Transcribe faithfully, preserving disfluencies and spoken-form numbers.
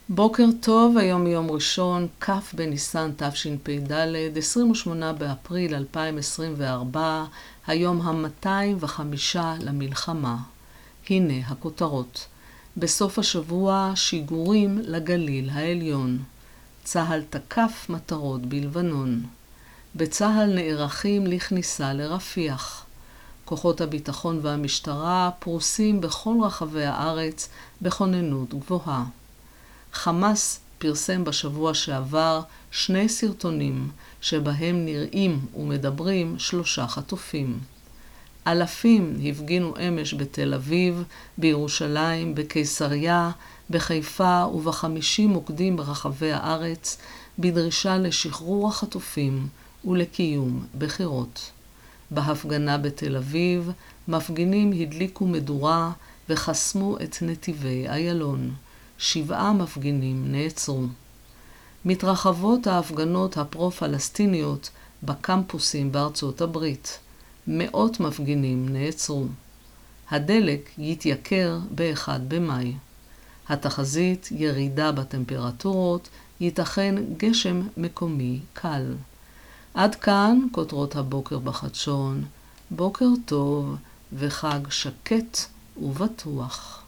בוקר טוב, היום יום ראשון, כ' בניסן תשפ"ד, עשרים ושמונה באפריל אלפיים עשרים וארבע, היום ה-מאתיים וחמישה למלחמה. הנה הכותרות. בסוף השבוע שיגורים לגליל העליון. צהל תקף מטרות בלבנון. בצהל נערכים לכניסה לרפיח. כוחות הביטחון והמשטרה פרוסים בכל רחבי הארץ בכוננות גבוהה. חמאס פרסם בשבוע שעבר שני סרטונים שבהם נראים ומדברים שלושה חטופים. אלפים הפגינו אמש בתל אביב, בירושלים, בקיסריה, בחיפה ובחמישים מוקדים ברחבי הארץ בדרישה לשחרור החטופים ולקיום בחירות. בהפגנה בתל אביב מפגינים הדליקו מדורה וחסמו את נתיבי איילון. שבעה מפגינים נעצרו. מתרחבות ההפגנות הפרו-פלסטיניות בקמפוסים בארצות הברית. מאות מפגינים נעצרו. הדלק יתייקר ב-אחד במאי. התחזית ירידה בטמפרטורות, ייתכן גשם מקומי קל. עד כאן כותרות הבוקר בחדשון. בוקר טוב וחג שקט ובטוח.